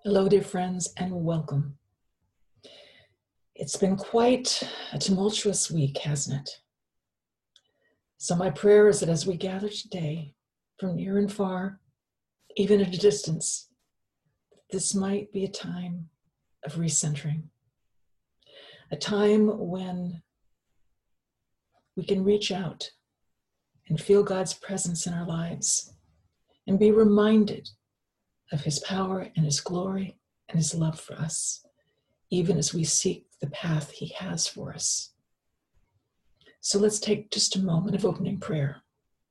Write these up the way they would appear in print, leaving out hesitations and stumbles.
Hello, dear friends, and welcome. It's been quite a tumultuous week, hasn't it? So my prayer is that as we gather today, from near and far, even at a distance, this might be a time of recentering, a time when we can reach out and feel God's presence in our lives and be reminded of His power and His glory and His love for us, even as we seek the path He has for us. So let's take just a moment of opening prayer.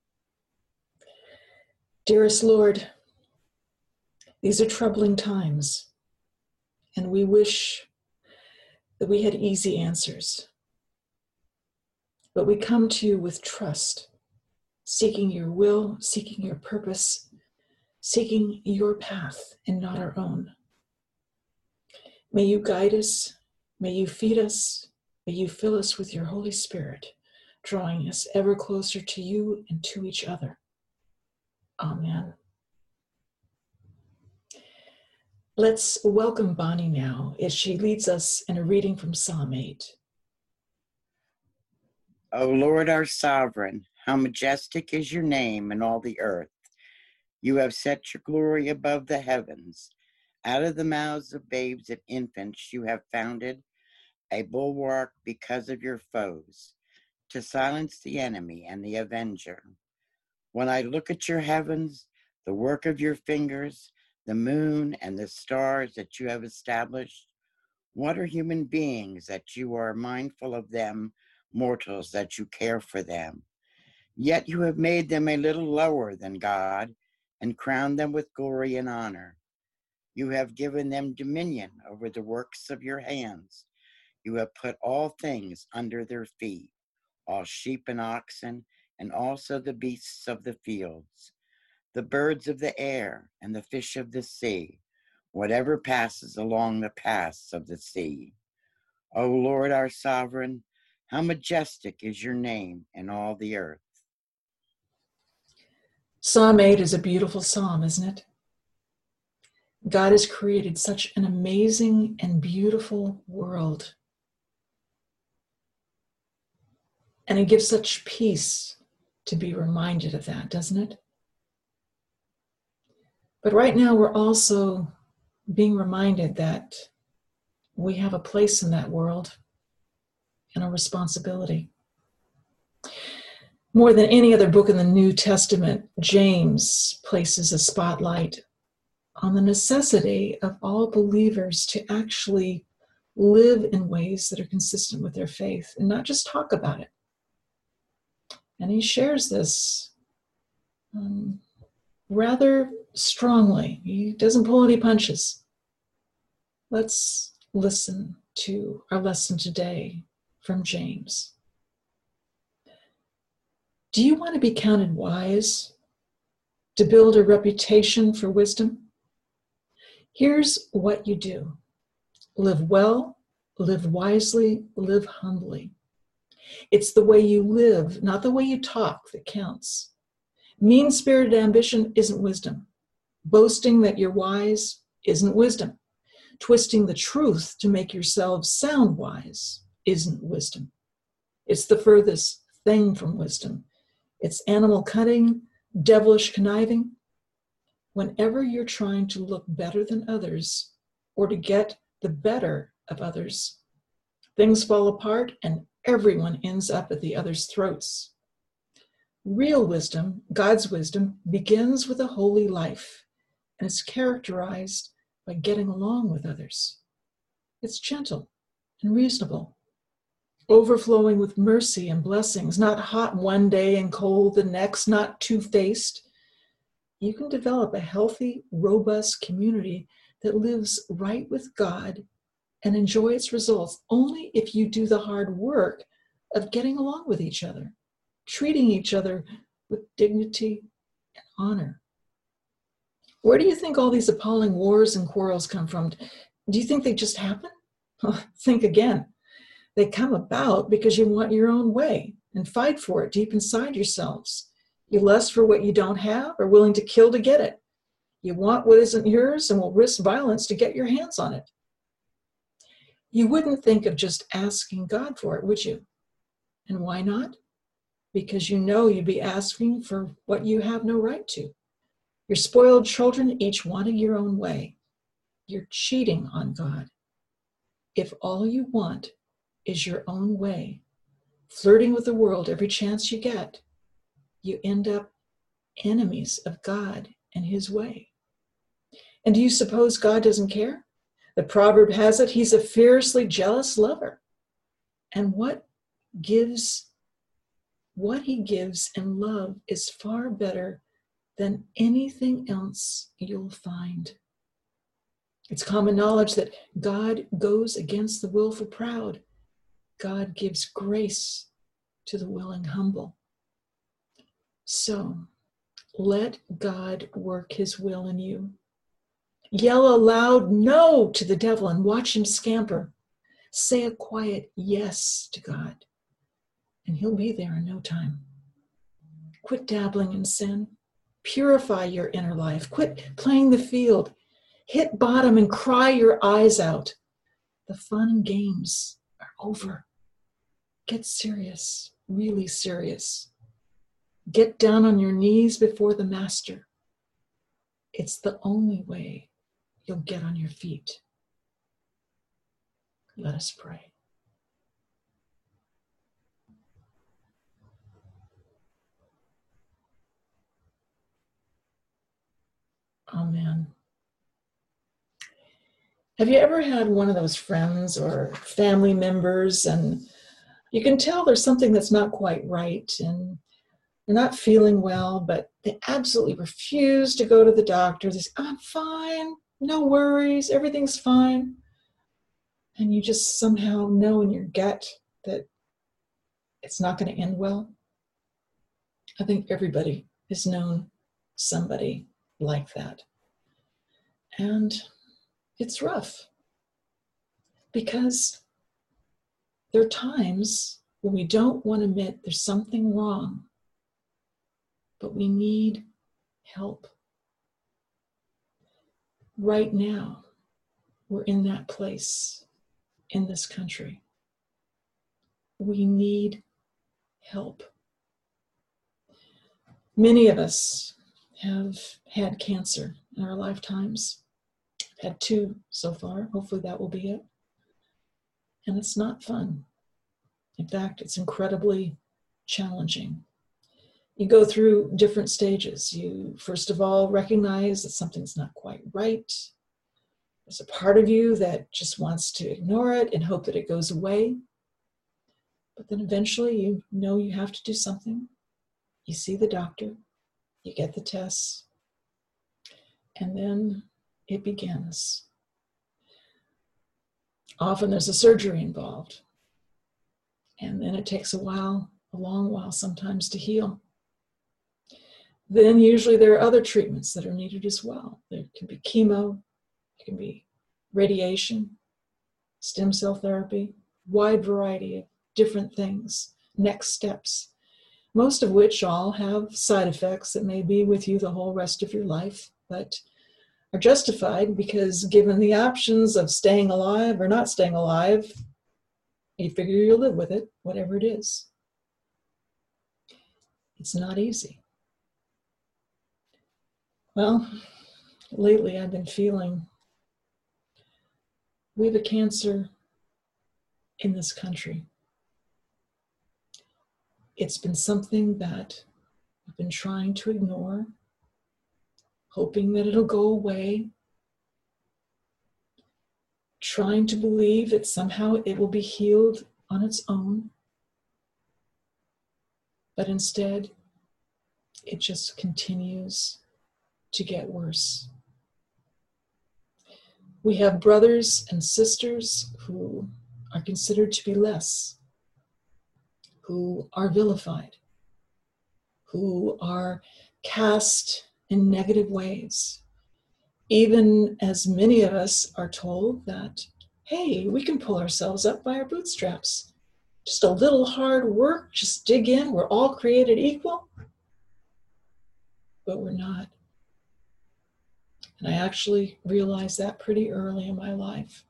Dearest Lord, these are troubling times, and we wish that we had easy answers. But we come to you with trust, seeking your will, seeking your purpose, seeking your path and not our own. May you guide us, may you feed us, may you fill us with your Holy Spirit, drawing us ever closer to you and to each other. Amen. Let's welcome Bonnie now as she leads us in a reading from Psalm 8. O Lord, our sovereign, how majestic is your name in all the earth. You have set your glory above the heavens. Out of the mouths of babes and infants you have founded a bulwark because of your foes, to silence the enemy and the avenger. When I look at your heavens, the work of your fingers, the moon and the stars that you have established, what are human beings that you are mindful of them, mortals that you care for them? Yet you have made them a little lower than God and crowned them with glory and honor. You have given them dominion over the works of your hands. You have put all things under their feet, all sheep and oxen, and also the beasts of the fields, the birds of the air, and the fish of the sea, whatever passes along the paths of the sea. O Lord, our sovereign, how majestic is your name in all the earth. Psalm 8 is a beautiful psalm, isn't it? God has created such an amazing and beautiful world. And it gives such peace to be reminded of that, doesn't it? But right now we're also being reminded that we have a place in that world and a responsibility. More than any other book in the New Testament, James places a spotlight on the necessity of all believers to actually live in ways that are consistent with their faith and not just talk about it. And he shares this rather strongly. He doesn't pull any punches. Let's listen to our lesson today from James. Do you want to be counted wise, to build a reputation for wisdom? Here's what you do. Live well, live wisely, live humbly. It's the way you live, not the way you talk, that counts. Mean-spirited ambition isn't wisdom. Boasting that you're wise isn't wisdom. Twisting the truth to make yourselves sound wise isn't wisdom. It's the furthest thing from wisdom. It's animal cunning, devilish conniving. Whenever you're trying to look better than others or to get the better of others, things fall apart and everyone ends up at the other's throats. Real wisdom, God's wisdom, begins with a holy life and is characterized by getting along with others. It's gentle and reasonable, overflowing with mercy and blessings, not hot one day and cold the next, not two-faced. You can develop a healthy, robust community that lives right with God and enjoy its results only if you do the hard work of getting along with each other, treating each other with dignity and honor. Where do you think all these appalling wars and quarrels come from? Do you think they just happen? Think again. They come about because you want your own way and fight for it deep inside yourselves. You lust for what you don't have, are willing to kill to get it. You want what isn't yours and will risk violence to get your hands on it. You wouldn't think of just asking God for it, would you? And why not? Because you know you'd be asking for what you have no right to. Your spoiled children each wanting your own way. You're cheating on God. If all you want is your own way, flirting with the world every chance you get, you end up enemies of God and his way. And do you suppose God doesn't care? The proverb has it, he's a fiercely jealous lover. And what he gives in love is far better than anything else you'll find. It's common knowledge that God goes against the willful proud. God gives grace to the willing humble. So let God work his will in you. Yell a loud no to the devil and watch him scamper. Say a quiet yes to God, and he'll be there in no time. Quit dabbling in sin. Purify your inner life. Quit playing the field. Hit bottom and cry your eyes out. The fun and games are over. Get serious, really serious. Get down on your knees before the Master. It's the only way you'll get on your feet. Let us pray. Amen. Have you ever had one of those friends or family members and you can tell there's something that's not quite right and they're not feeling well, but they absolutely refuse to go to the doctor. They say, I'm fine, no worries, everything's fine. And you just somehow know in your gut that it's not going to end well. I think everybody has known somebody like that. And it's rough because there are times when we don't want to admit there's something wrong, but we need help. Right now, we're in that place in this country. We need help. Many of us have had cancer in our lifetimes. I've had 2 so far. Hopefully that will be it. And it's not fun. In fact, it's incredibly challenging. You go through different stages. You, first of all, recognize that something's not quite right. There's a part of you that just wants to ignore it and hope that it goes away. But then eventually you know you have to do something. You see the doctor, you get the tests, and then it begins. Often there's a surgery involved. And then it takes a while, a long while sometimes, to heal. Then usually there are other treatments that are needed as well. There can be chemo, it can be radiation, stem cell therapy, wide variety of different things, next steps, most of which all have side effects that may be with you the whole rest of your life, but are justified because given the options of staying alive or not staying alive, you figure you'll live with it, whatever it is. It's not easy. Well, lately I've been feeling we have a cancer in this country. It's been something that I've been trying to ignore, hoping that it'll go away, trying to believe that somehow it will be healed on its own. But instead, it just continues to get worse. We have brothers and sisters who are considered to be less, who are vilified, who are cast in negative ways, even as many of us are told that, hey, we can pull ourselves up by our bootstraps. Just a little hard work, just dig in, we're all created equal. But we're not. And I actually realized that pretty early in my life.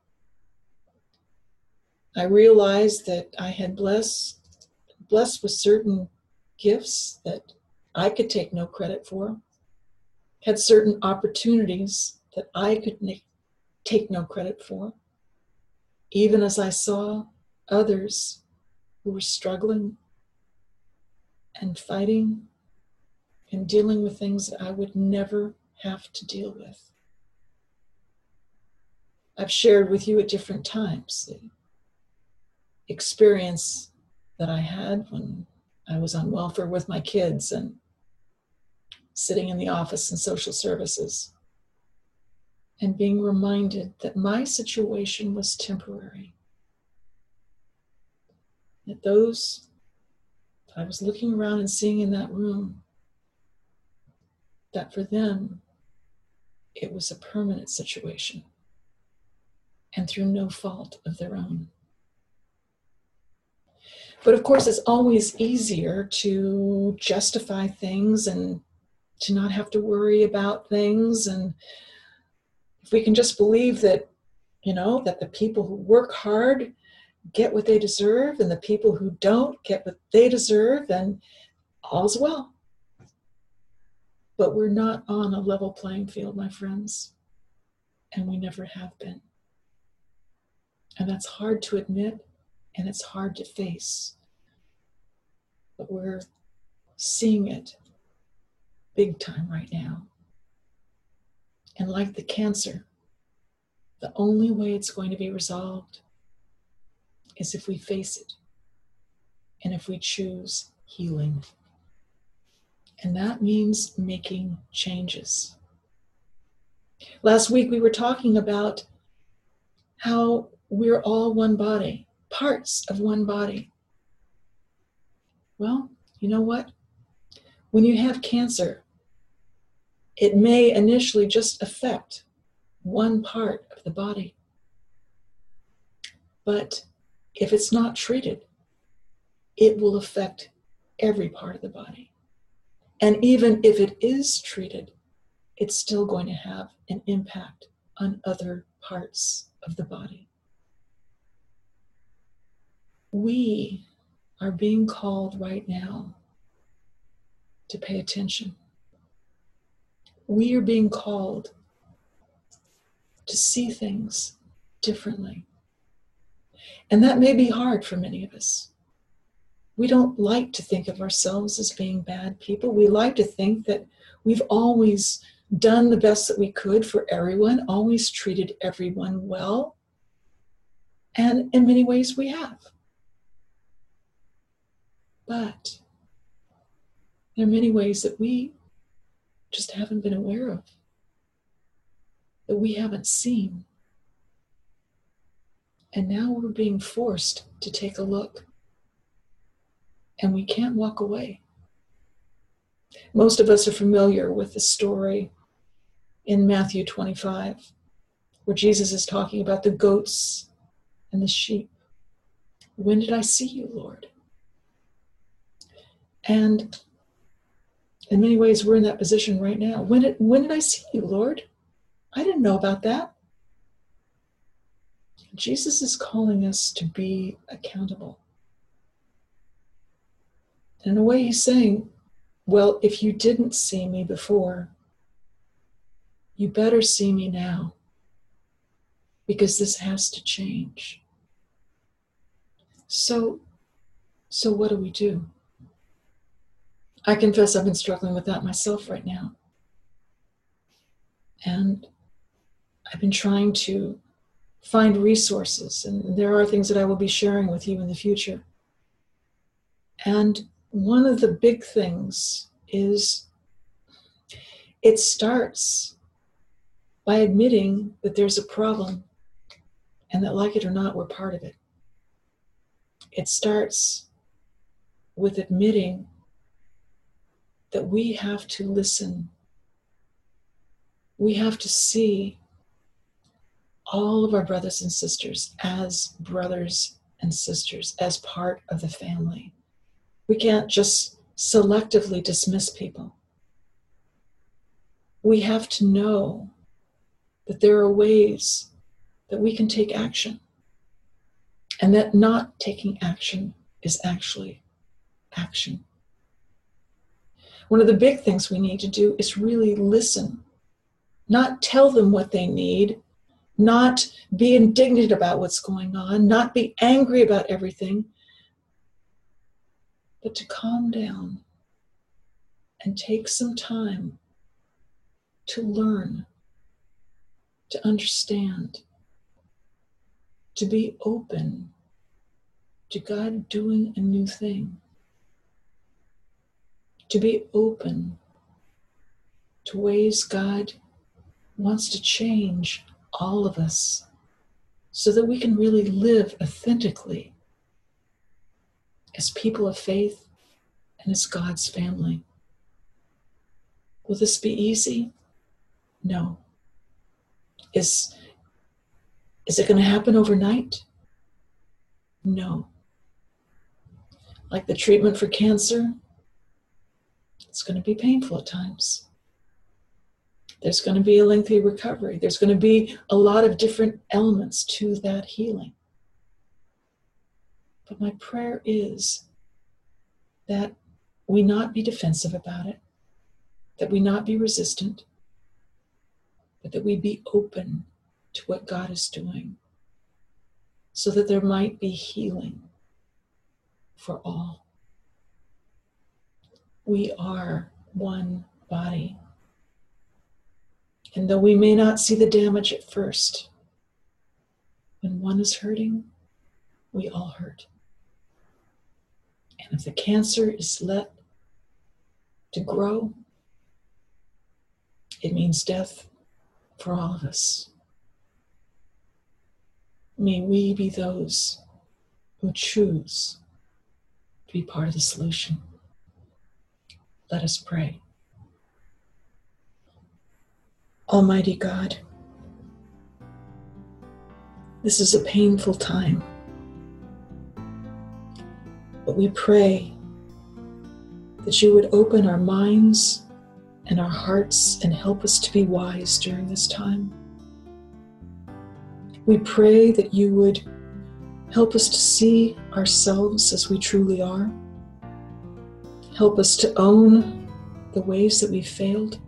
I realized that I had blessed with certain gifts that I could take no credit for, had certain opportunities that I could take no credit for, even as I saw others who were struggling and fighting and dealing with things that I would never have to deal with. I've shared with you at different times the experience that I had when I was on welfare with my kids and sitting in the office in social services and being reminded that my situation was temporary. That those I was looking around and seeing in that room, that for them, it was a permanent situation and through no fault of their own. But of course, it's always easier to justify things and to not have to worry about things. And if we can just believe that, that the people who work hard get what they deserve and the people who don't get what they deserve, then all's well. But we're not on a level playing field, my friends, and we never have been. And that's hard to admit, and it's hard to face. But we're seeing it big time right now. And like the cancer, the only way it's going to be resolved is if we face it and if we choose healing. And that means making changes. Last week we were talking about how we're all one body, parts of one body. Well, you know what? When you have cancer, it may initially just affect one part of the body. But if it's not treated, it will affect every part of the body. And even if it is treated, it's still going to have an impact on other parts of the body. We are being called right now to pay attention. We are being called to see things differently. And that may be hard for many of us. We don't like to think of ourselves as being bad people. We like to think that we've always done the best that we could for everyone, always treated everyone well. And in many ways we have. But there are many ways that we just haven't been aware of, that we haven't seen. And now we're being forced to take a look. And we can't walk away. Most of us are familiar with the story in Matthew 25, where Jesus is talking about the goats and the sheep. When did I see you, Lord? And in many ways, we're in that position right now. When did I see you, Lord? I didn't know about that. Jesus is calling us to be accountable. In a way, he's saying, well, if you didn't see me before, you better see me now, because this has to change. So what do? I confess I've been struggling with that myself right now. And I've been trying to find resources, and there are things that I will be sharing with you in the future. And one of the big things is it starts by admitting that there's a problem and that, like it or not, we're part of it. It starts with admitting that we have to listen. We have to see all of our brothers and sisters as brothers and sisters, as part of the family. We can't just selectively dismiss people. We have to know that there are ways that we can take action, and that not taking action is actually action. One of the big things we need to do is really listen, not tell them what they need, not be indignant about what's going on, not be angry about everything, but to calm down and take some time to learn, to understand, to be open to God doing a new thing, to be open to ways God wants to change all of us so that we can really live authentically as people of faith and as God's family. Will this be easy? No. Is it going to happen overnight? No. Like the treatment for cancer, it's going to be painful at times. There's going to be a lengthy recovery. There's going to be a lot of different elements to that healing. But my prayer is that we not be defensive about it, that we not be resistant, but that we be open to what God is doing so that there might be healing for all. We are one body. And though we may not see the damage at first, when one is hurting, we all hurt. And if the cancer is let to grow, it means death for all of us. May we be those who choose to be part of the solution. Let us pray. Almighty God, this is a painful time, but we pray that you would open our minds and our hearts and help us to be wise during this time. We pray that you would help us to see ourselves as we truly are. Help us to own the ways that we failed,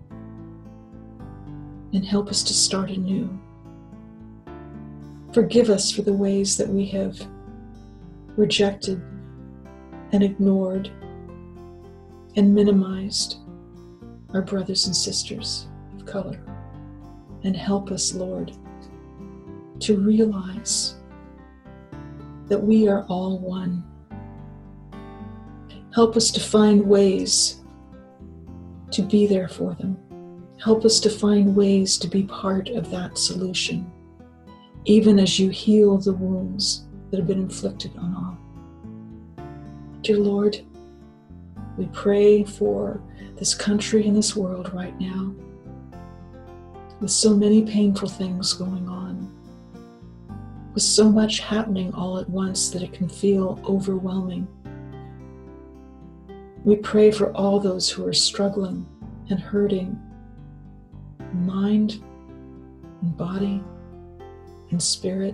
and help us to start anew. Forgive us for the ways that we have rejected and ignored and minimized our brothers and sisters of color. And help us, Lord, to realize that we are all one. Help us to find ways to be there for them. Help us to find ways to be part of that solution, even as you heal the wounds that have been inflicted on all. Dear Lord, we pray for this country and this world right now, with so many painful things going on, with so much happening all at once that it can feel overwhelming. We pray for all those who are struggling and hurting, mind and body and spirit,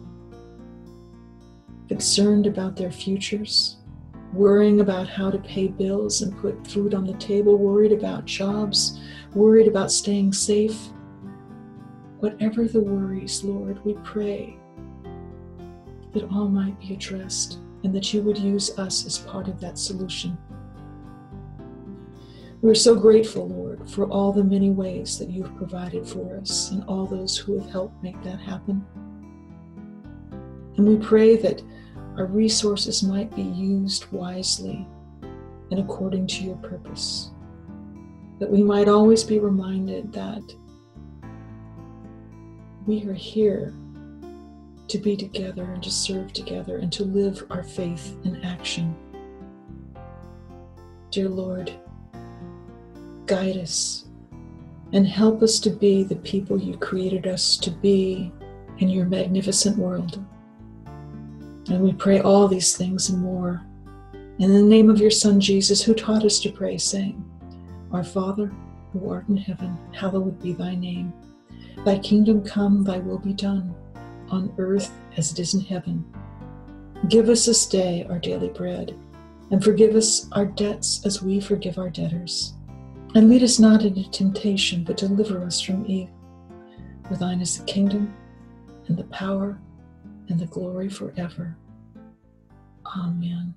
concerned about their futures, worrying about how to pay bills and put food on the table, worried about jobs, worried about staying safe. Whatever the worries, Lord, we pray that all might be addressed and that you would use us as part of that solution. We're so grateful, Lord, for all the many ways that you've provided for us and all those who have helped make that happen. And we pray that our resources might be used wisely and according to your purpose, that we might always be reminded that we are here to be together and to serve together and to live our faith in action. Dear Lord, guide us and help us to be the people you created us to be in your magnificent world. And we pray all these things and more in the name of your Son, Jesus, who taught us to pray, saying, Our Father, who art in heaven, hallowed be thy name. Thy kingdom come, thy will be done, on earth as it is in heaven. Give us this day our daily bread, and forgive us our debts as we forgive our debtors. And lead us not into temptation, but deliver us from evil. For thine is the kingdom, and the power, and the glory forever. Amen.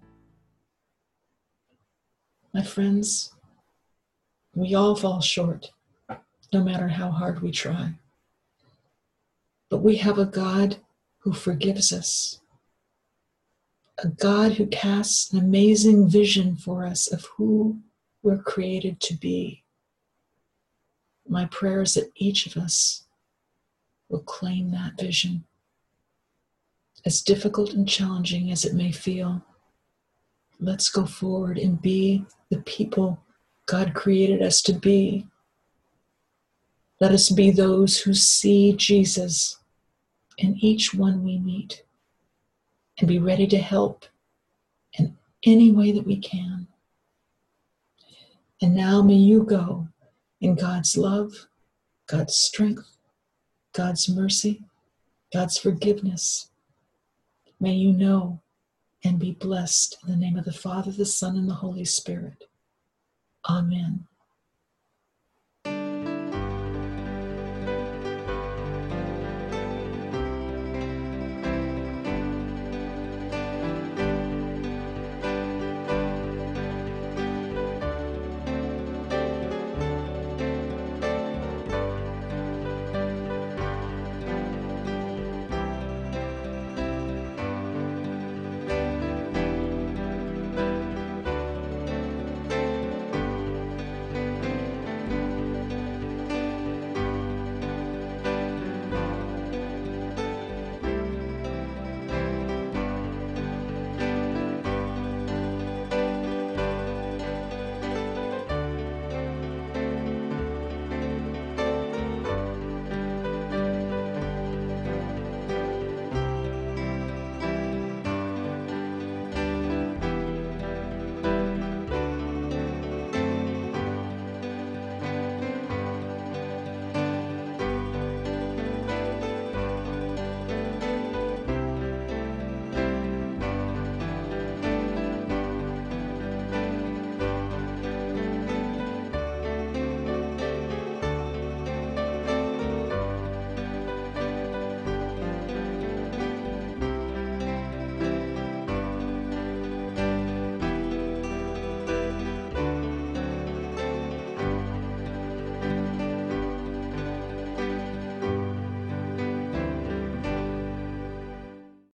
My friends, we all fall short, no matter how hard we try. But we have a God who forgives us, a God who casts an amazing vision for us of who we're created to be. My prayer is that each of us will claim that vision, as difficult and challenging as it may feel. Let's go forward and be the people God created us to be. Let us be those who see Jesus in each one we meet and be ready to help in any way that we can. And now may you go in God's love, God's strength, God's mercy, God's forgiveness. May you know and be blessed in the name of the Father, the Son, and the Holy Spirit. Amen.